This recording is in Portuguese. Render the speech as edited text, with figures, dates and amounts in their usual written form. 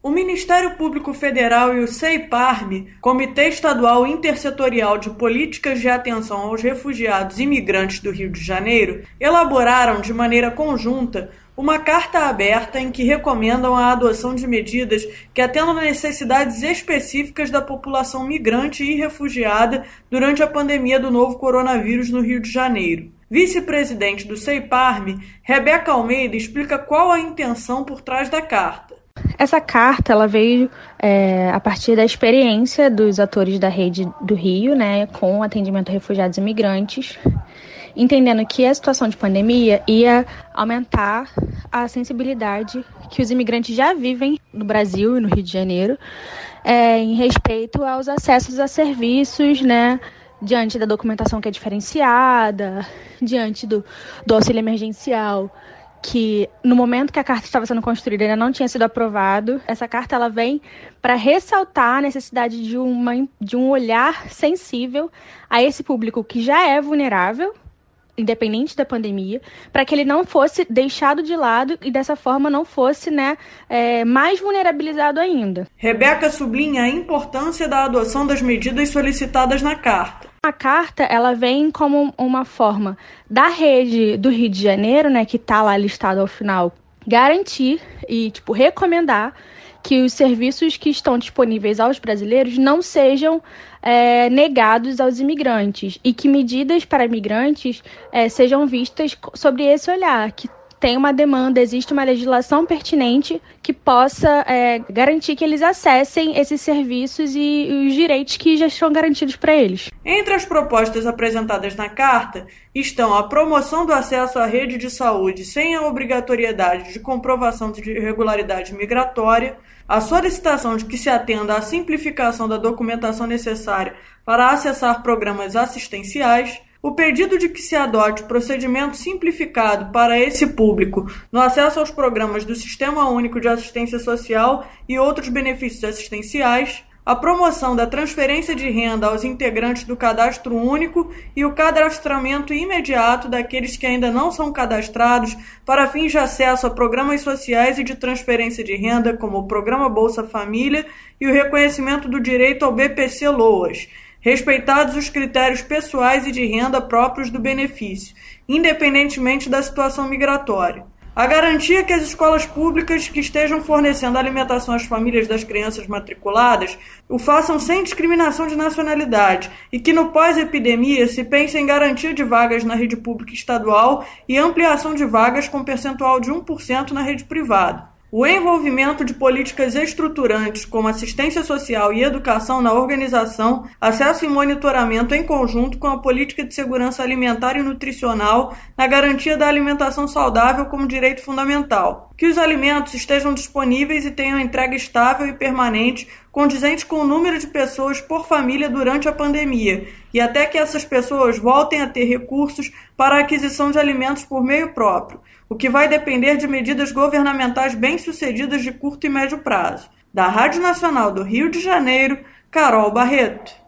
O Ministério Público Federal e o CEIPARME, Comitê Estadual Intersetorial de Políticas de Atenção aos Refugiados e Imigrantes do Rio de Janeiro, elaboraram de maneira conjunta uma carta aberta em que recomendam a adoção de medidas que atendam a necessidades específicas da população migrante e refugiada durante a pandemia do novo coronavírus no Rio de Janeiro. Vice-presidente do CEIPARME, Rebeca Almeida, explica qual a intenção por trás da carta. Essa carta ela veio a partir da experiência dos atores da rede do Rio, com atendimento a refugiados e imigrantes, entendendo que a situação de pandemia ia aumentar a sensibilidade que os imigrantes já vivem no Brasil e no Rio de Janeiro, em respeito aos acessos a serviços, diante da documentação que é diferenciada, diante do auxílio emergencial, que no momento que a carta estava sendo construída ainda não tinha sido aprovado. Essa carta ela vem para ressaltar a necessidade de um olhar sensível a esse público que já é vulnerável, independente da pandemia, para que ele não fosse deixado de lado e dessa forma não fosse mais vulnerabilizado ainda. Rebeca sublinha a importância da adoção das medidas solicitadas na carta. A carta ela vem como uma forma da rede do Rio de Janeiro, que está lá listado ao final, garantir e recomendar que os serviços que estão disponíveis aos brasileiros não sejam negados aos imigrantes e que medidas para imigrantes sejam vistas sobre esse olhar, que tem uma demanda, existe uma legislação pertinente que possa garantir que eles acessem esses serviços e os direitos que já estão garantidos para eles. Entre as propostas apresentadas na carta estão a promoção do acesso à rede de saúde sem a obrigatoriedade de comprovação de irregularidade migratória, a solicitação de que se atenda à simplificação da documentação necessária para acessar programas assistenciais, o pedido de que se adote procedimento simplificado para esse público no acesso aos programas do Sistema Único de Assistência Social e outros benefícios assistenciais, a promoção da transferência de renda aos integrantes do Cadastro Único e o cadastramento imediato daqueles que ainda não são cadastrados para fins de acesso a programas sociais e de transferência de renda, como o Programa Bolsa Família e o reconhecimento do direito ao BPC-LOAS, respeitados os critérios pessoais e de renda próprios do benefício, independentemente da situação migratória. A garantia que as escolas públicas que estejam fornecendo alimentação às famílias das crianças matriculadas o façam sem discriminação de nacionalidade e que no pós-epidemia se pense em garantia de vagas na rede pública estadual e ampliação de vagas com percentual de 1% na rede privada. O envolvimento de políticas estruturantes como assistência social e educação na organização, acesso e monitoramento em conjunto com a política de segurança alimentar e nutricional na garantia da alimentação saudável como direito fundamental. Que os alimentos estejam disponíveis e tenham entrega estável e permanente, condizente com o número de pessoas por família durante a pandemia, e até que essas pessoas voltem a ter recursos para a aquisição de alimentos por meio próprio, o que vai depender de medidas governamentais bem-sucedidas de curto e médio prazo. Da Rádio Nacional do Rio de Janeiro, Carol Barreto.